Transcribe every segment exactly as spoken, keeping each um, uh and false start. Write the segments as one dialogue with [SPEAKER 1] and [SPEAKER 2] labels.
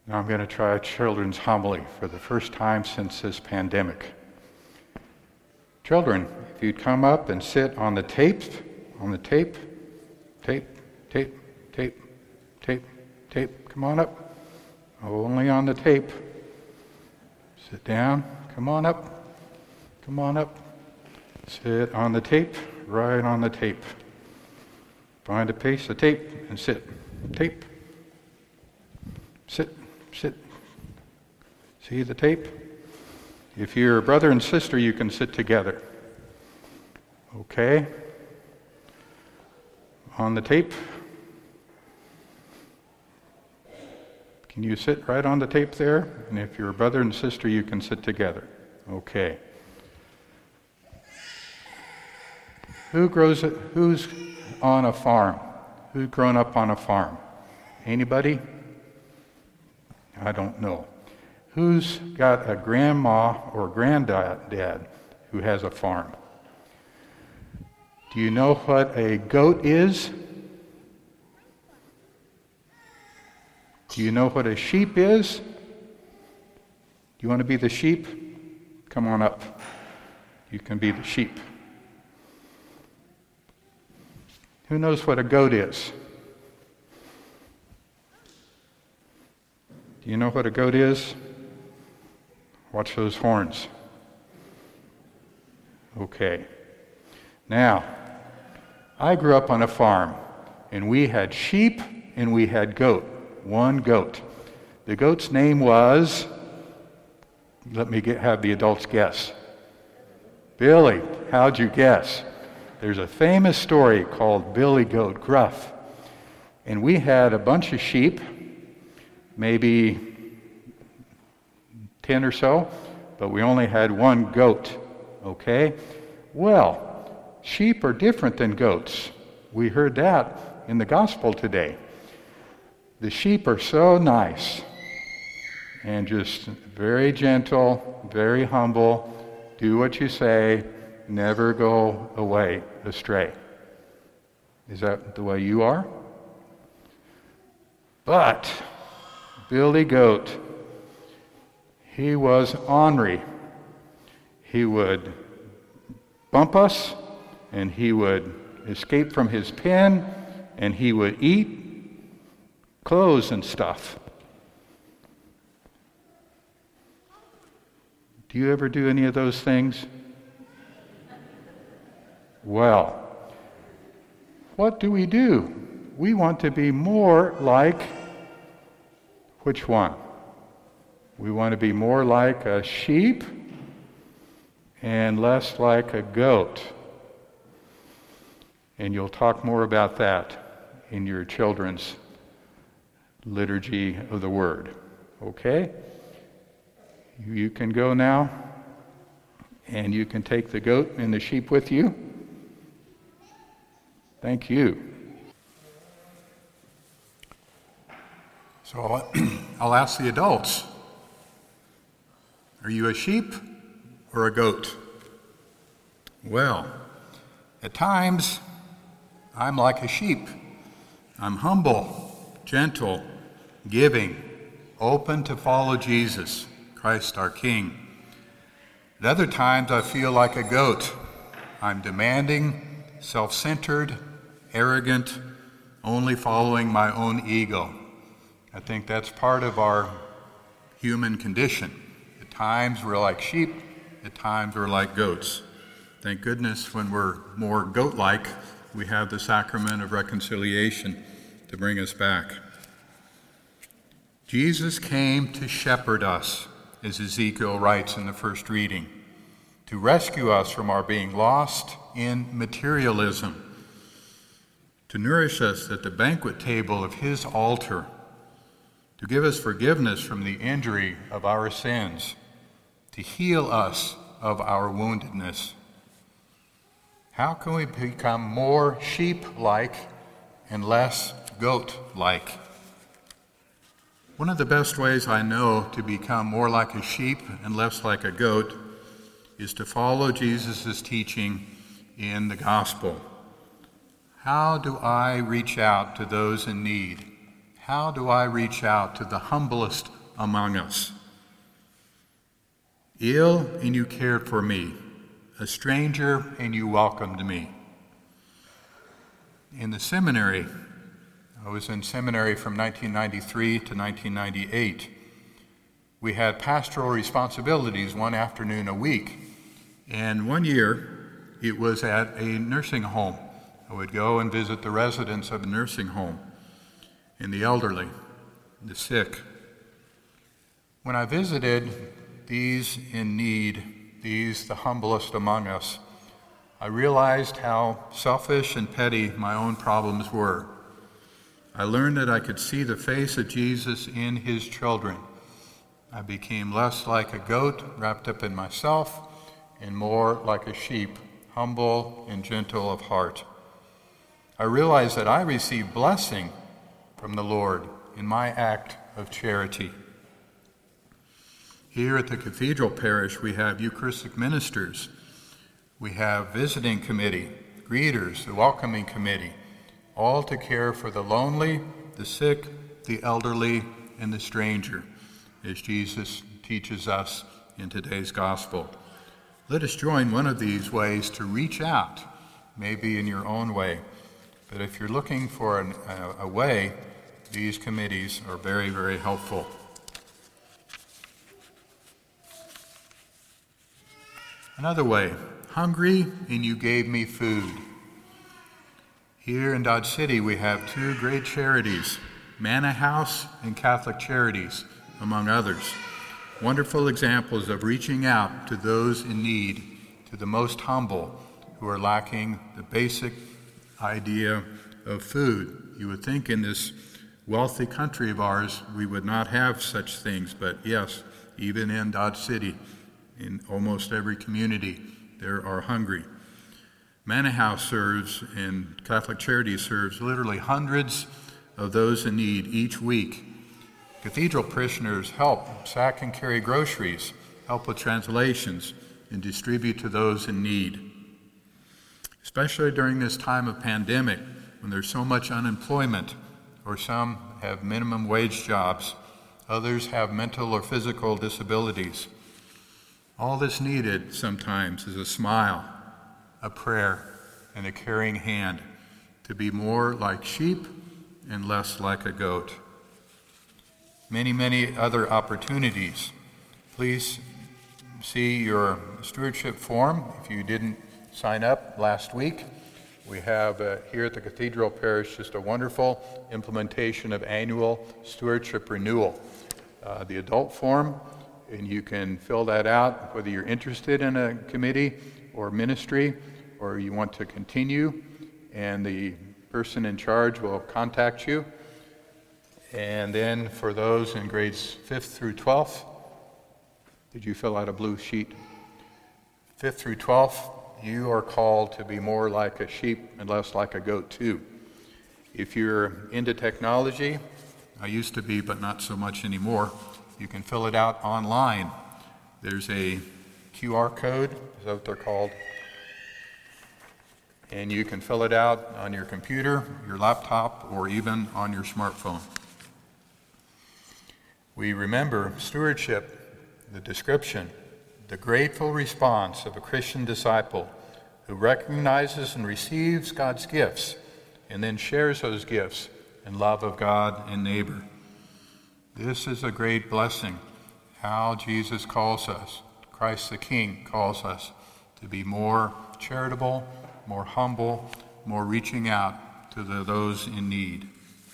[SPEAKER 1] Now I'm going to try a children's homily for the first time since this pandemic. Children, if you'd come up and sit on the tape, on the tape, tape, tape, tape, tape, tape, come on up. Only on the tape. Sit down, come on up, come on up. Sit on the tape, right on the tape. Find a piece of tape and sit. Tape. Sit, sit. See the tape? If you're a brother and sister, you can sit together. Okay? On the tape. Can you sit right on the tape there? And if you're a brother and sister, you can sit together. Okay. Who grows? Who's on a farm? Who's grown up on a farm? Anybody? I don't know. Who's got a grandma or granddad who has a farm? Do you know what a goat is? Do you know what a sheep is? Do you want to be the sheep? Come on up. You can be the sheep. Who knows what a goat is? Do you know what a goat is? Watch those horns. Okay. Now, I grew up on a farm, and we had sheep and we had goat. One goat. The goat's name was, let me get, have the adults guess. Billy. How'd you guess? There's a famous story called Billy Goat Gruff. And we had a bunch of sheep, maybe ten or so, but we only had one goat, okay? Well, sheep are different than goats. We heard that in the gospel today. The sheep are so nice and just very gentle, very humble, do what you say, never go away astray. Is that the way you are? But Billy Goat, he was ornery. He would bump us, and he would escape from his pen, and he would eat clothes and stuff. Do you ever do any of those things? Well, what do we do? We want to be more like which one? We want to be more like a sheep and less like a goat. And you'll talk more about that in your children's liturgy of the word. Okay? You can go now, and you can take the goat and the sheep with you. Thank you. So I'll, I'll ask the adults, are you a sheep or a goat? Well, at times, I'm like a sheep. I'm humble, gentle, giving, open to follow Jesus, Christ our King. At other times, I feel like a goat. I'm demanding, self-centered, arrogant, only following my own ego. I think that's part of our human condition. At times we're like sheep, at times we're like goats. Thank goodness when we're more goat-like, we have the sacrament of reconciliation to bring us back. Jesus came to shepherd us, as Ezekiel writes in the first reading, to rescue us from our being lost in materialism, to nourish us at the banquet table of his altar, to give us forgiveness from the injury of our sins, to heal us of our woundedness. How can we become more sheep-like and less goat-like? One of the best ways I know to become more like a sheep and less like a goat is to follow Jesus' teaching in the gospel. How do I reach out to those in need? How do I reach out to the humblest among us? Ill, and you cared for me. A stranger, and you welcomed me. In the seminary, I was in seminary from nineteen ninety-three to nineteen ninety-eight. We had pastoral responsibilities one afternoon a week. And one year, it was at a nursing home. I would go and visit the residents of a nursing home, and the elderly, the sick. When I visited these in need, these the humblest among us, I realized how selfish and petty my own problems were. I learned that I could see the face of Jesus in his children. I became less like a goat wrapped up in myself and more like a sheep, humble and gentle of heart. I realized that I received blessing from the Lord in my act of charity. Here at the Cathedral Parish, we have Eucharistic ministers. We have visiting committee, greeters, the welcoming committee, all to care for the lonely, the sick, the elderly, and the stranger, as Jesus teaches us in today's gospel. Let us join one of these ways to reach out, maybe in your own way. But if you're looking for an, a, a way, these committees are very, very helpful. Another way, hungry and you gave me food. Here in Dodge City, we have two great charities, Manna House and Catholic Charities, among others. Wonderful examples of reaching out to those in need, to the most humble who are lacking the basic idea of food. You would think in this wealthy country of ours we would not have such things, but yes, even in Dodge City, in almost every community, there are hungry. Manna House serves, and Catholic Charities serves, literally hundreds of those in need each week. Cathedral parishioners help sack and carry groceries, help with translations, and distribute to those in need. Especially during this time of pandemic, when there's so much unemployment, or some have minimum wage jobs, others have mental or physical disabilities. All that's needed sometimes is a smile, a prayer, and a caring hand to be more like sheep and less like a goat. Many, many other opportunities. Please see your stewardship form if you didn't sign up last week. We have uh, here at the Cathedral Parish just a wonderful implementation of annual stewardship renewal. Uh, the adult form, and you can fill that out whether you're interested in a committee or ministry or you want to continue, and the person in charge will contact you. And then for those in grades fifth through twelfth, did you fill out a blue sheet? fifth through twelfth, you are called to be more like a sheep and less like a goat too. If you're into technology, I used to be, but not so much anymore, you can fill it out online. There's a Q R code, is that what they're called? And you can fill it out on your computer, your laptop, or even on your smartphone. We remember stewardship, the description, the grateful response of a Christian disciple who recognizes and receives God's gifts and then shares those gifts in love of God and neighbor. This is a great blessing, how Jesus calls us, Christ the King calls us to be more charitable, more humble, more reaching out to the, those in need.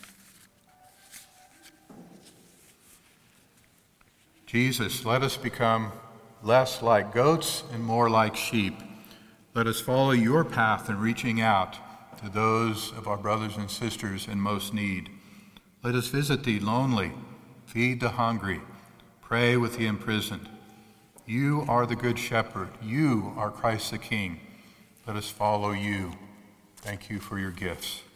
[SPEAKER 1] Jesus, let us become less like goats and more like sheep. Let us follow your path in reaching out to those of our brothers and sisters in most need. Let us visit the lonely, feed the hungry, pray with the imprisoned. You are the good shepherd. You are Christ the King. Let us follow you. Thank you for your gifts.